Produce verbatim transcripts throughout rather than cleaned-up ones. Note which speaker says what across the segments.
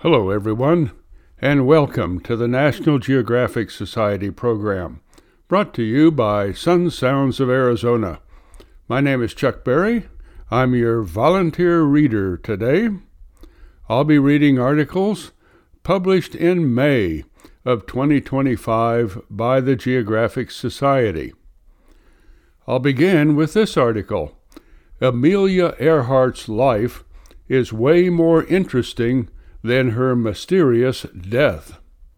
Speaker 1: Hello, everyone, and welcome to the National Geographic Society program, brought to you by Sun Sounds of Arizona. My name is Chuck Berry. I'm your volunteer reader today. I'll be reading articles published in May of twenty twenty-five by the Geographic Society. I'll begin with this article. Amelia Earhart's life is way more interesting than her mysterious death.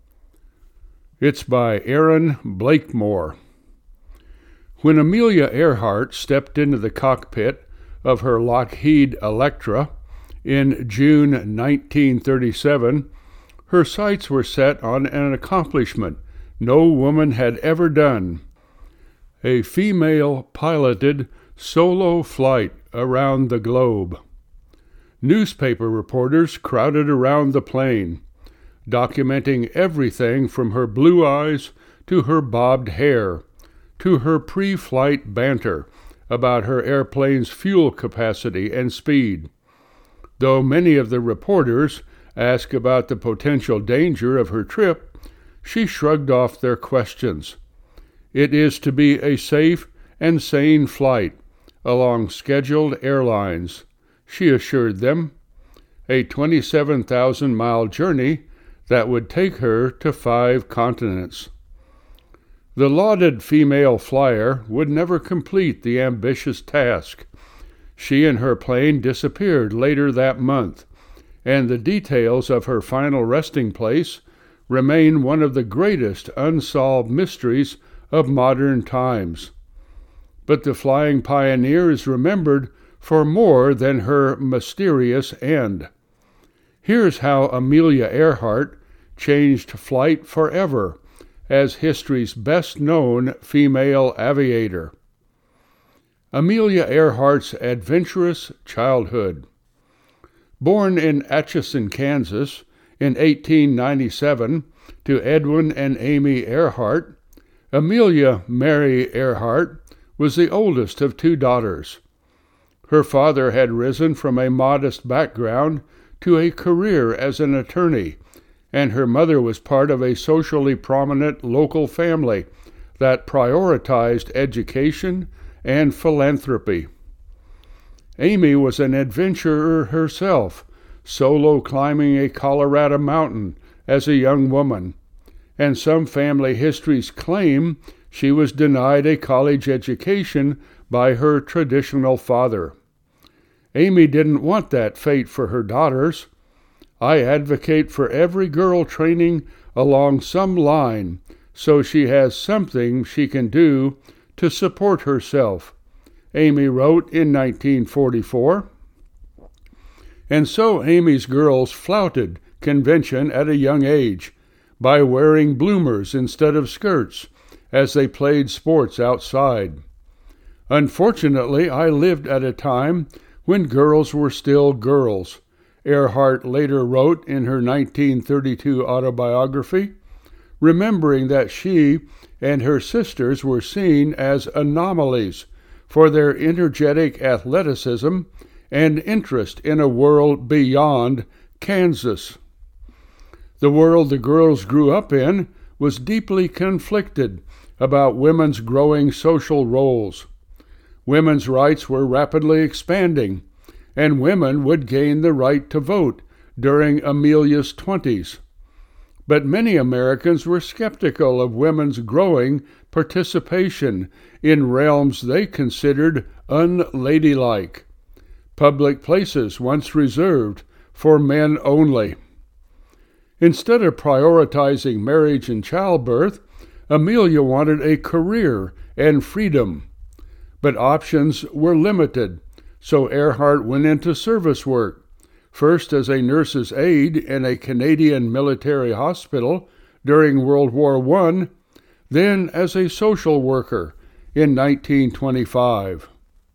Speaker 1: It's by Aaron Blakemore. When Amelia Earhart stepped into the cockpit of her Lockheed Electra in June nineteen thirty-seven, her sights were set on an accomplishment no woman had ever done: a female-piloted solo flight around the globe. Newspaper reporters crowded around the plane, documenting everything from her blue eyes to her bobbed hair, to her pre-flight banter about her airplane's fuel capacity and speed. Though many of the reporters asked about the potential danger of her trip, she shrugged off their questions. It is to be a safe and sane flight along scheduled airlines, she assured them, a twenty-seven thousand mile journey that would take her to five continents. The lauded female flyer would never complete the ambitious task. She and her plane disappeared later that month, and the details of her final resting place remain one of the greatest unsolved mysteries of modern times. But the flying pioneer is remembered for more than her mysterious end. Here's how Amelia Earhart changed flight forever as history's best-known female aviator. Amelia Earhart's adventurous childhood. Born in Atchison, Kansas, in eighteen ninety-seven to Edwin and Amy Earhart, Amelia Mary Earhart was the oldest of two daughters. Her father had risen from a modest background to a career as an attorney, and her mother was part of a socially prominent local family that prioritized education and philanthropy. Amy was an adventurer herself, solo climbing a Colorado mountain as a young woman, and some family histories claim she was denied a college education by her traditional father. Amy didn't want that fate for her daughters. I advocate for every girl training along some line so she has something she can do to support herself, Amy wrote in nineteen forty-four. And so Amy's girls flouted convention at a young age by wearing bloomers instead of skirts as they played sports outside. Unfortunately, I lived at a time when girls were still girls, Earhart later wrote in her nineteen thirty-two autobiography, remembering that she and her sisters were seen as anomalies for their energetic athleticism and interest in a world beyond Kansas. The world the girls grew up in was deeply conflicted about women's growing social roles. Women's rights were rapidly expanding, and women would gain the right to vote during Amelia's twenties. But many Americans were skeptical of women's growing participation in realms they considered unladylike, public places once reserved for men only. Instead of prioritizing marriage and childbirth, Amelia wanted a career and freedom. But options were limited, so Earhart went into service work, first as a nurse's aide in a Canadian military hospital during World War One, then as a social worker in nineteen twenty-five.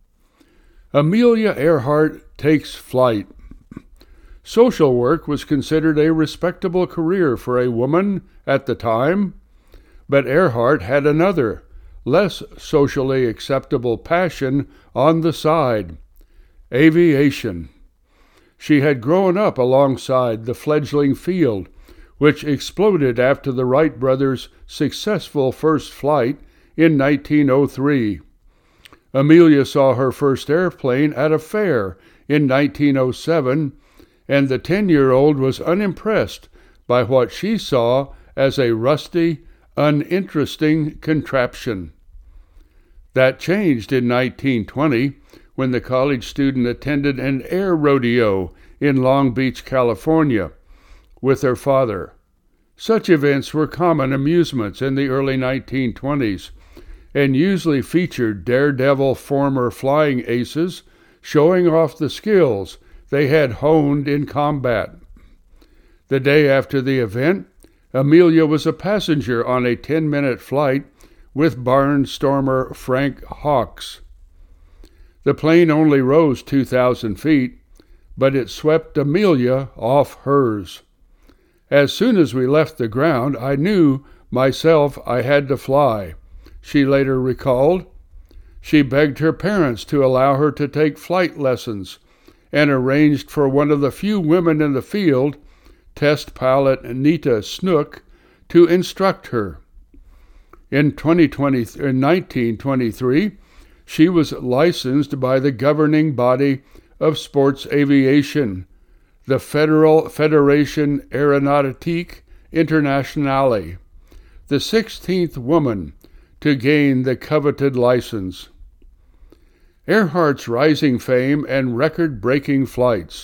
Speaker 1: Amelia Earhart takes flight. Social work was considered a respectable career for a woman at the time, but Earhart had another, less socially acceptable passion on the side: aviation. She had grown up alongside the fledgling field, which exploded after the Wright brothers' successful first flight in nineteen oh three. Amelia saw her first airplane at a fair in nineteen oh seven, and the ten-year-old was unimpressed by what she saw as a rusty, uninteresting contraption. That changed in nineteen twenty when the college student attended an air rodeo in Long Beach, California, with her father. Such events were common amusements in the early nineteen twenties and usually featured daredevil former flying aces showing off the skills they had honed in combat. The day after the event, Amelia was a passenger on a ten-minute flight with barnstormer Frank Hawks. The plane only rose two thousand feet, but it swept Amelia off hers. As soon as we left the ground, I knew myself I had to fly, she later recalled. She begged her parents to allow her to take flight lessons and arranged for one of the few women in the field, test pilot Nita Snook, to instruct her. In nineteen twenty-three, she was licensed by the governing body of sports aviation, the Federal Fédération Aéronautique Internationale, the sixteenth woman to gain the coveted license. Earhart's rising fame and record-breaking flights.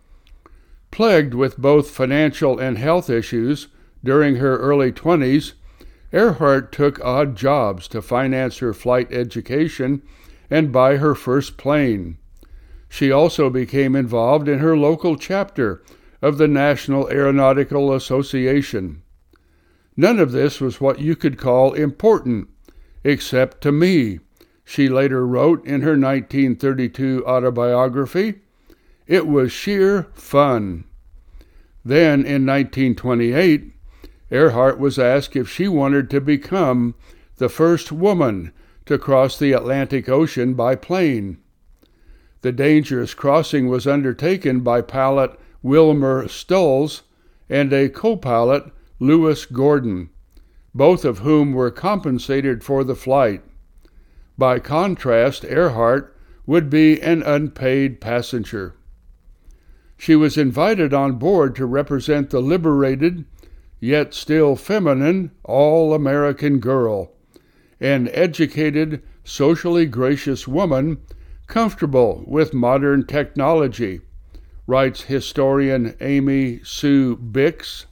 Speaker 1: Plagued with both financial and health issues during her early twenties, Earhart took odd jobs to finance her flight education and buy her first plane. She also became involved in her local chapter of the National Aeronautical Association. None of this was what you could call important, except to me, she later wrote in her nineteen thirty-two autobiography. It was sheer fun. Then, in nineteen twenty-eight, Earhart was asked if she wanted to become the first woman to cross the Atlantic Ocean by plane. The dangerous crossing was undertaken by pilot Wilmer Stulls and a co-pilot, Lewis Gordon, both of whom were compensated for the flight. By contrast, Earhart would be an unpaid passenger. She was invited on board to represent the liberated, yet still feminine, all-American girl, an educated, socially gracious woman comfortable with modern technology, writes historian Amy Sue Bix.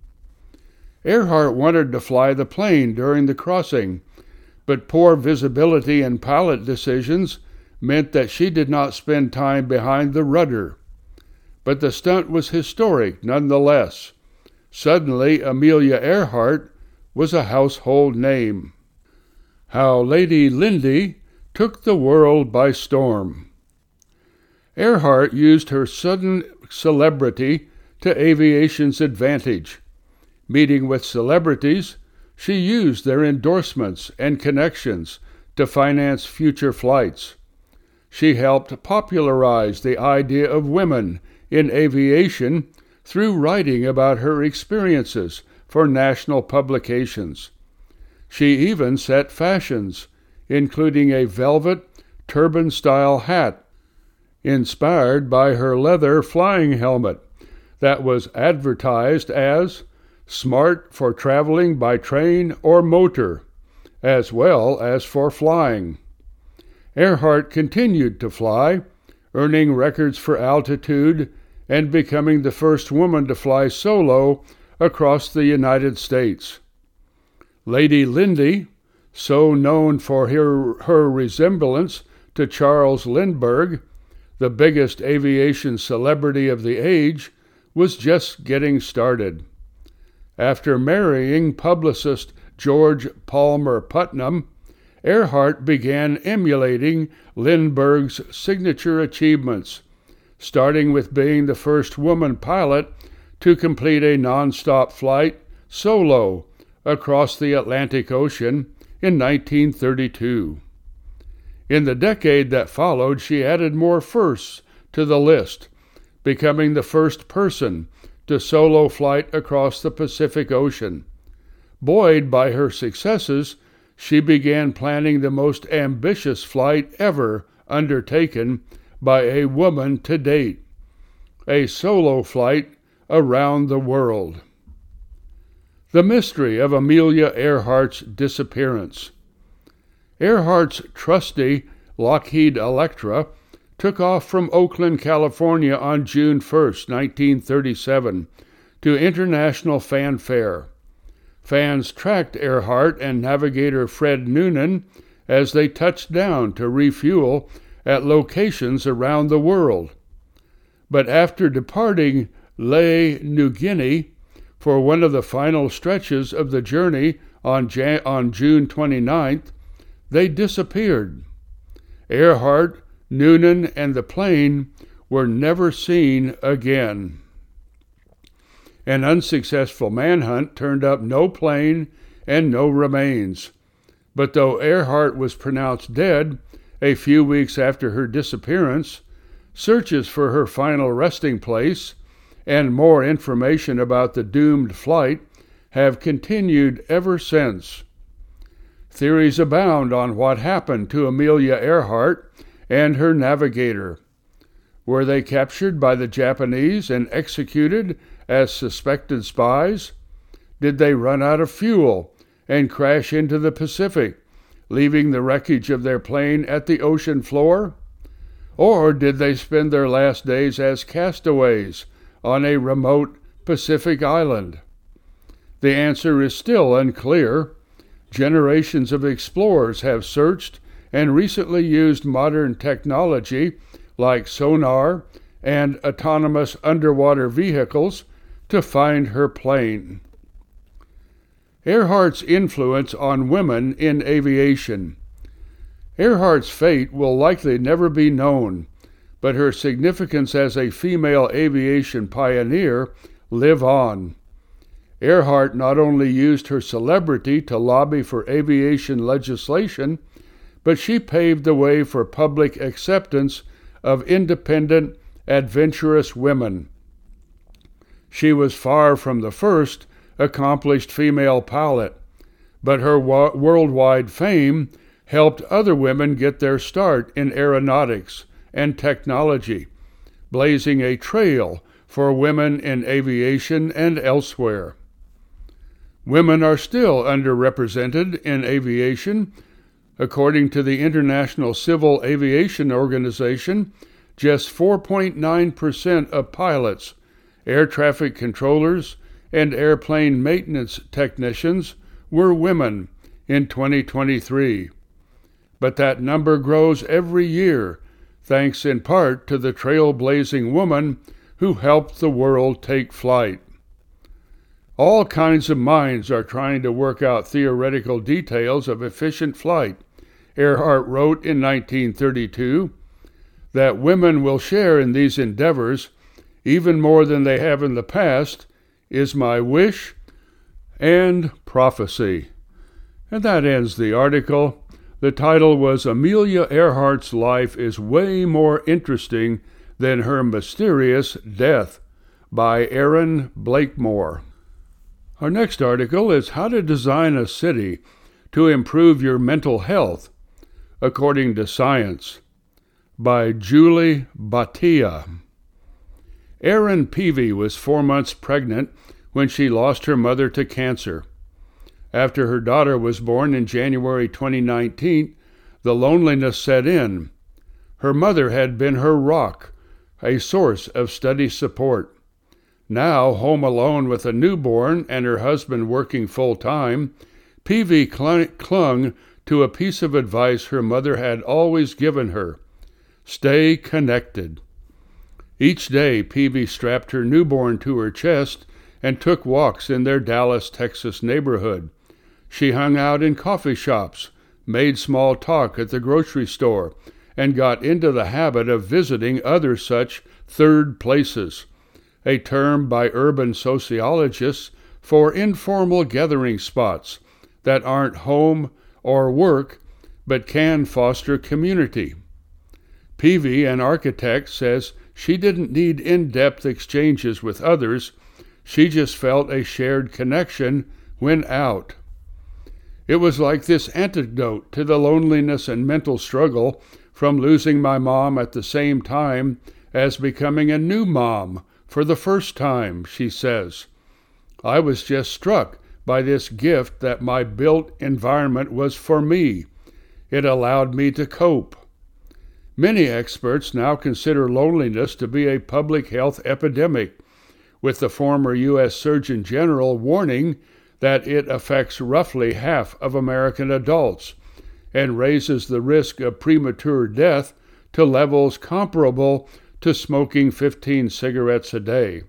Speaker 1: Earhart wanted to fly the plane during the crossing, but poor visibility and pilot decisions meant that she did not spend time behind the rudder. But the stunt was historic nonetheless. Suddenly, Amelia Earhart was a household name. How Lady Lindy took the world by storm. Earhart used her sudden celebrity to aviation's advantage. Meeting with celebrities, she used their endorsements and connections to finance future flights. She helped popularize the idea of women in aviation through writing about her experiences for national publications. She even set fashions, including a velvet, turban-style hat, inspired by her leather flying helmet that was advertised as smart for traveling by train or motor, as well as for flying. Earhart continued to fly, earning records for altitude and becoming the first woman to fly solo across the United States. Lady Lindy, so known for her, her resemblance to Charles Lindbergh, the biggest aviation celebrity of the age, was just getting started. After marrying publicist George Palmer Putnam, Earhart began emulating Lindbergh's signature achievements, starting with being the first woman pilot to complete a non-stop flight solo across the Atlantic Ocean in nineteen thirty-two. In the decade that followed, she added more firsts to the list, becoming the first person to solo flight across the Pacific Ocean. Buoyed by her successes, she began planning the most ambitious flight ever undertaken by a woman to date, a solo flight around the world. The mystery of Amelia Earhart's disappearance. Earhart's trusty Lockheed Electra took off from Oakland, California on June first, nineteen thirty-seven, to international fanfare. Fans tracked Earhart and navigator Fred Noonan as they touched down to refuel at locations around the world. But after departing Lae, New Guinea, for one of the final stretches of the journey on, Jan- on June twenty-ninth, they disappeared. Earhart, Noonan, and the plane were never seen again. An unsuccessful manhunt turned up no plane and no remains. But though Earhart was pronounced dead a few weeks after her disappearance, searches for her final resting place and more information about the doomed flight have continued ever since. Theories abound on what happened to Amelia Earhart and her navigator. Were they captured by the Japanese and executed as suspected spies? Did they run out of fuel and crash into the Pacific, leaving the wreckage of their plane at the ocean floor? Or did they spend their last days as castaways on a remote Pacific island? The answer is still unclear. Generations of explorers have searched and recently used modern technology like sonar and autonomous underwater vehicles to find her plane. Earhart's influence on women in aviation. Earhart's fate will likely never be known, but her significance as a female aviation pioneer live on. Earhart not only used her celebrity to lobby for aviation legislation, but she paved the way for public acceptance of independent, adventurous women. She was far from the first accomplished female pilot, but her wa- worldwide fame helped other women get their start in aeronautics and technology, blazing a trail for women in aviation and elsewhere. Women are still underrepresented in aviation. According to the International Civil Aviation Organization, just four point nine percent of pilots, air traffic controllers, and airplane maintenance technicians were women in twenty twenty-three. But that number grows every year, thanks in part to the trailblazing woman who helped the world take flight. All kinds of minds are trying to work out theoretical details of efficient flight. Earhart wrote in nineteen thirty-two, that women will share in these endeavors even more than they have in the past is my wish and prophecy. And that ends the article. The title was Amelia Earhart's Life is Way More Interesting Than Her Mysterious Death by Aaron Blakemore. Our next article is How to Design a City to Improve Your Mental Health According to Science by Julie Bhatia. Erin Peavy was four months pregnant when she lost her mother to cancer. After her daughter was born in January twenty nineteen, the loneliness set in. Her mother had been her rock, a source of steady support. Now, home alone with a newborn and her husband working full-time, Peavy clung, clung to a piece of advice her mother had always given her: stay connected. Each day, Peavy strapped her newborn to her chest and took walks in their Dallas, Texas neighborhood. She hung out in coffee shops, made small talk at the grocery store, and got into the habit of visiting other such third places, a term by urban sociologists for informal gathering spots that aren't home or work but can foster community. Peavy, an architect, says she didn't need in-depth exchanges with others. She just felt a shared connection when out. It was like this antidote to the loneliness and mental struggle from losing my mom at the same time as becoming a new mom for the first time, she says. I was just struck by this gift that my built environment was for me. It allowed me to cope. Many experts now consider loneliness to be a public health epidemic, with the former U S Surgeon General warning that it affects roughly half of American adults and raises the risk of premature death to levels comparable to smoking fifteen cigarettes a day.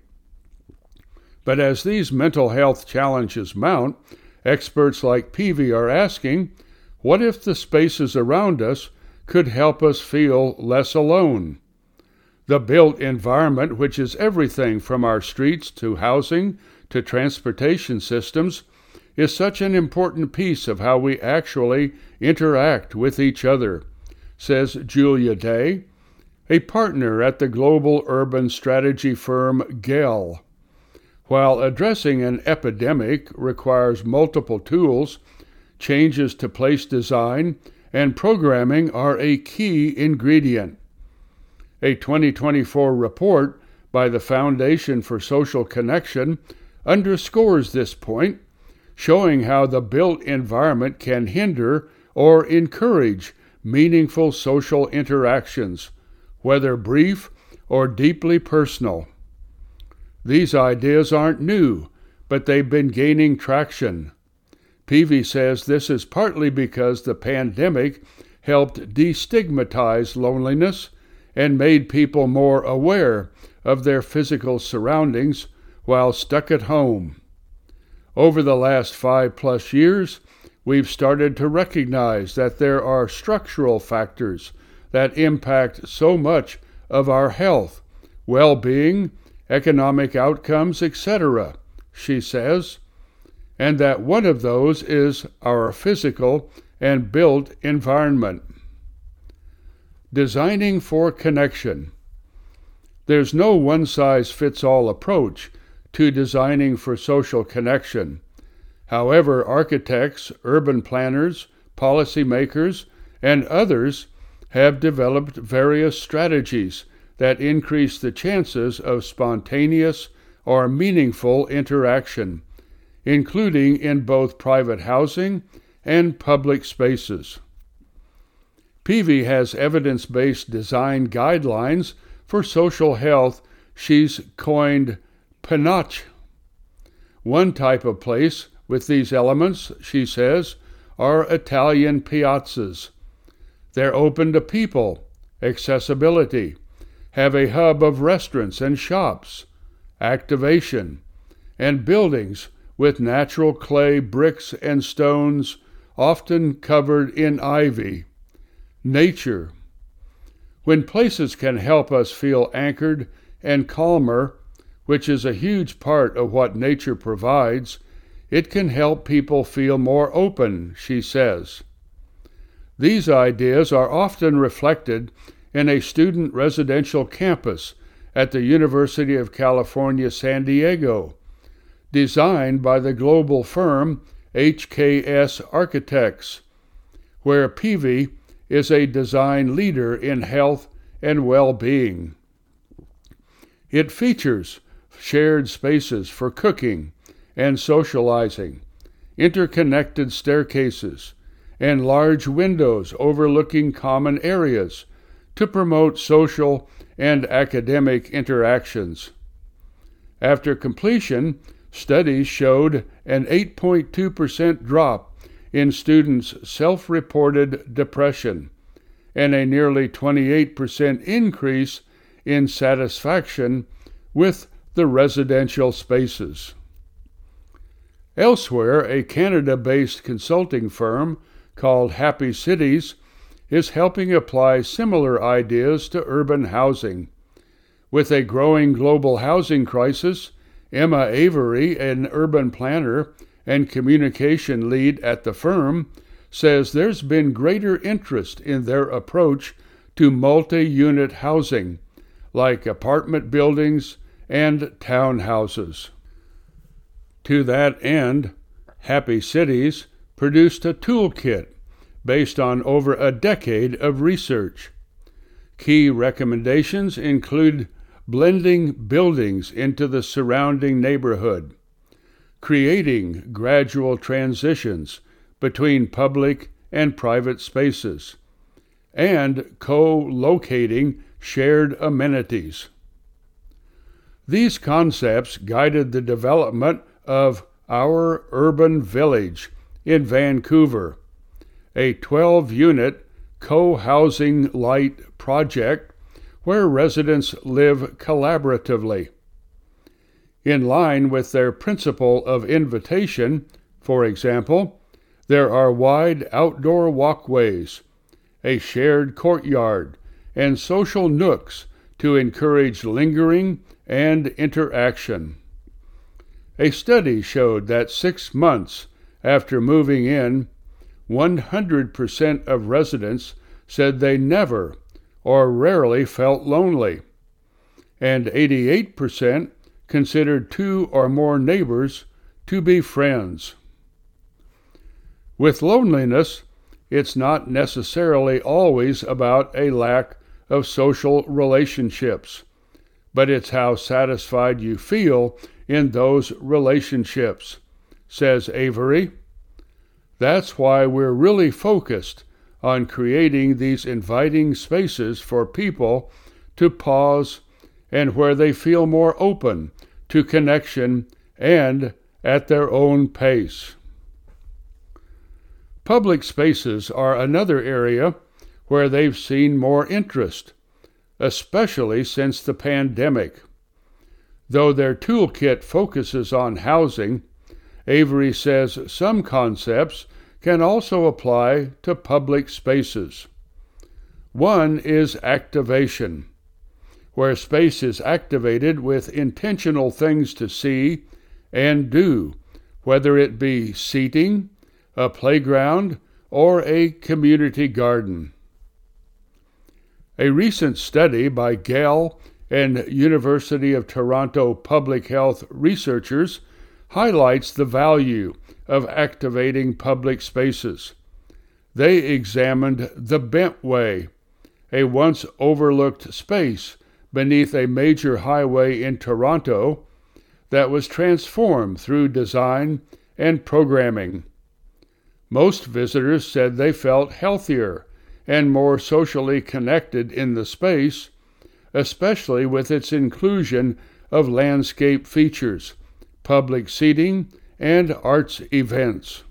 Speaker 1: But as these mental health challenges mount, experts like Peavy are asking, what if the spaces around us could help us feel less alone? The built environment, which is everything from our streets to housing to transportation systems, is such an important piece of how we actually interact with each other, says Julia Day, a partner at the global urban strategy firm G E L. While addressing an epidemic requires multiple tools, changes to place design and programming are a key ingredient. A twenty twenty-four report by the Foundation for Social Connection underscores this point, showing how the built environment can hinder or encourage meaningful social interactions, whether brief or deeply personal. These ideas aren't new, but they've been gaining traction. Peavy says this is partly because the pandemic helped destigmatize loneliness and made people more aware of their physical surroundings while stuck at home. Over the last five plus years, we've started to recognize that there are structural factors that impact so much of our health, well-being, economic outcomes, et cetera, she says, and that one of those is our physical and built environment. Designing for connection. There's no one-size-fits-all approach to designing for social connection. However, architects, urban planners, policymakers, and others have developed various strategies that increase the chances of spontaneous or meaningful interaction, including in both private housing and public spaces. Peavy has evidence-based design guidelines for social health she's coined Panache. One type of place with these elements, she says, are Italian piazzas. They're open to people, accessibility, have a hub of restaurants and shops, activation, and buildings with natural clay bricks and stones often covered in ivy. Nature. When places can help us feel anchored and calmer, which is a huge part of what nature provides, it can help people feel more open, she says. These ideas are often reflected in a student residential campus at the University of California, San Diego, designed by the global firm H K S Architects, where Peavy is a design leader in health and well-being. It features shared spaces for cooking and socializing, interconnected staircases, and large windows overlooking common areas to promote social and academic interactions. After completion, studies showed an eight point two percent drop in students' self-reported depression and a nearly twenty-eight percent increase in satisfaction with the residential spaces. Elsewhere, a Canada-based consulting firm called Happy Cities is helping apply similar ideas to urban housing. With a growing global housing crisis, Emma Avery, an urban planner and communication lead at the firm, says there's been greater interest in their approach to multi-unit housing, like apartment buildings and townhouses. To that end, Happy Cities produced a toolkit based on over a decade of research. Key recommendations include blending buildings into the surrounding neighborhood, creating gradual transitions between public and private spaces, and co-locating shared amenities. These concepts guided the development of Our Urban Village in Vancouver, a twelve-unit co-housing light project where residents live collaboratively. In line with their principle of invitation, for example, there are wide outdoor walkways, a shared courtyard, and social nooks to encourage lingering and interaction. A study showed that six months after moving in, one hundred percent of residents said they never or rarely felt lonely, and eighty-eight percent considered two or more neighbors to be friends. With loneliness, it's not necessarily always about a lack of social relationships, but it's how satisfied you feel in those relationships, says Avery. That's why we're really focused on creating these inviting spaces for people to pause and where they feel more open to connection and at their own pace. Public spaces are another area where they've seen more interest, especially since the pandemic. Though their toolkit focuses on housing, Avery says some concepts can also apply to public spaces. One is activation, where space is activated with intentional things to see and do, whether it be seating, a playground, or a community garden. A recent study by Gale and University of Toronto public health researchers highlights the value of activating public spaces. They examined the Bentway, a once overlooked space beneath a major highway in Toronto that was transformed through design and programming. Most visitors said they felt healthier and more socially connected in the space, especially with its inclusion of landscape features, public seating, and arts events.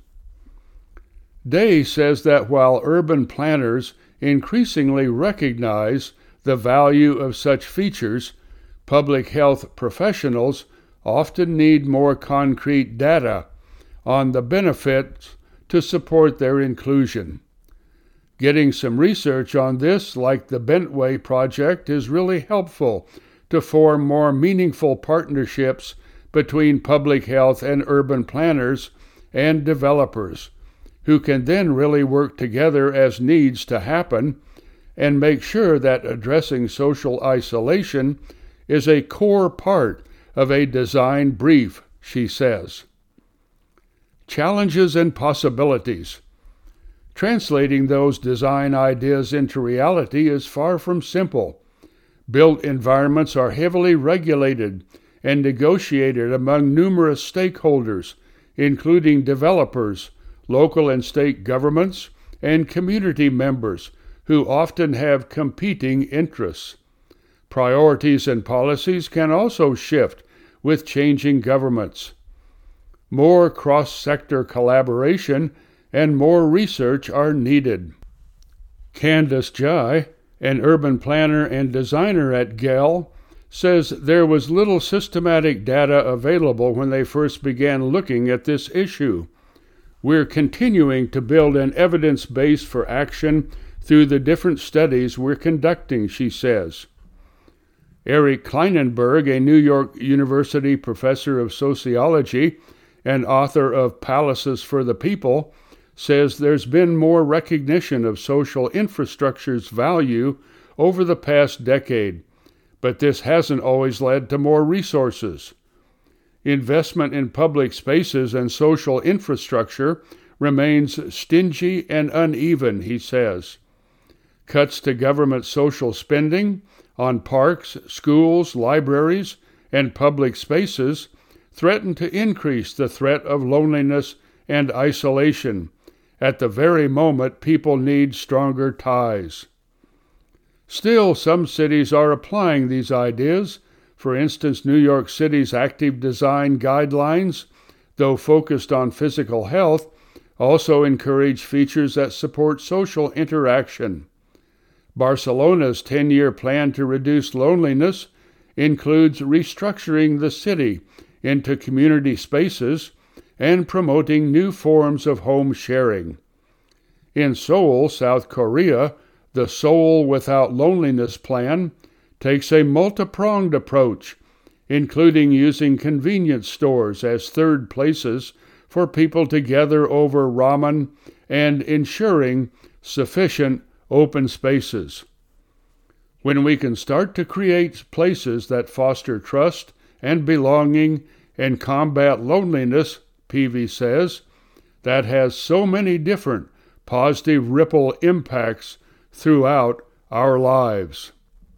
Speaker 1: Day says that while urban planners increasingly recognize the value of such features, public health professionals often need more concrete data on the benefits to support their inclusion. Getting some research on this, like the Bentway project, is really helpful to form more meaningful partnerships between public health and urban planners and developers, who can then really work together as needs to happen and make sure that addressing social isolation is a core part of a design brief, she says. Challenges and possibilities. Translating those design ideas into reality is far from simple. Built environments are heavily regulated and negotiated among numerous stakeholders, including developers, local and state governments, and community members who often have competing interests. Priorities and policies can also shift with changing governments. More cross-sector collaboration and more research are needed. Candace Jai, an urban planner and designer at Gale, says there was little systematic data available when they first began looking at this issue. We're continuing to build an evidence base for action through the different studies we're conducting, she says. Eric Kleinenberg, a New York University professor of sociology and author of Palaces for the People, says there's been more recognition of social infrastructure's value over the past decade, but this hasn't always led to more resources. Investment in public spaces and social infrastructure remains stingy and uneven, he says. Cuts to government social spending on parks, schools, libraries, and public spaces threaten to increase the threat of loneliness and isolation at the very moment people need stronger ties. Still, some cities are applying these ideas. For instance, New York City's active design guidelines, though focused on physical health, also encourage features that support social interaction. Barcelona's ten-year plan to reduce loneliness includes restructuring the city into community spaces and promoting new forms of home sharing. In Seoul, South Korea, the Seoul Without Loneliness Plan takes a multi-pronged approach, including using convenience stores as third places for people to gather over ramen and ensuring sufficient open spaces. When we can start to create places that foster trust and belonging and combat loneliness, Peavy says, that has so many different positive ripple impacts throughout our lives.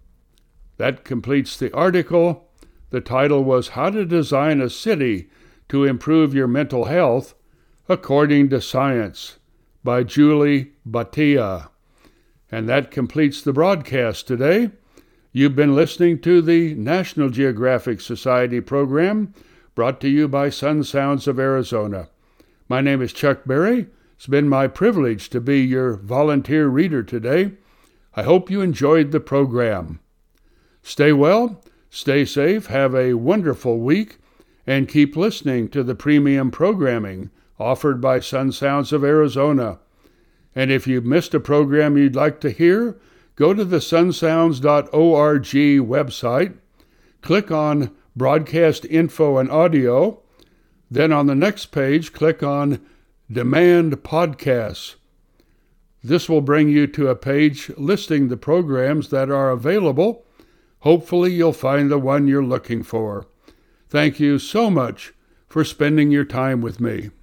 Speaker 1: That completes the article. The title was How to Design a City to Improve Your Mental Health According to Science by Julie Bhatia. And that completes the broadcast today. You've been listening to the National Geographic Society program brought to you by Sun Sounds of Arizona. My name is Chuck Berry. It's been my privilege to be your volunteer reader today. I hope you enjoyed the program. Stay well, stay safe, have a wonderful week, and keep listening to the premium programming offered by Sun Sounds of Arizona. And if you've missed a program you'd like to hear, go to the sun sounds dot org website, click on Broadcast Info and Audio, then on the next page, click on Demand Podcasts. This will bring you to a page listing the programs that are available. Hopefully you'll find the one you're looking for. Thank you so much for spending your time with me.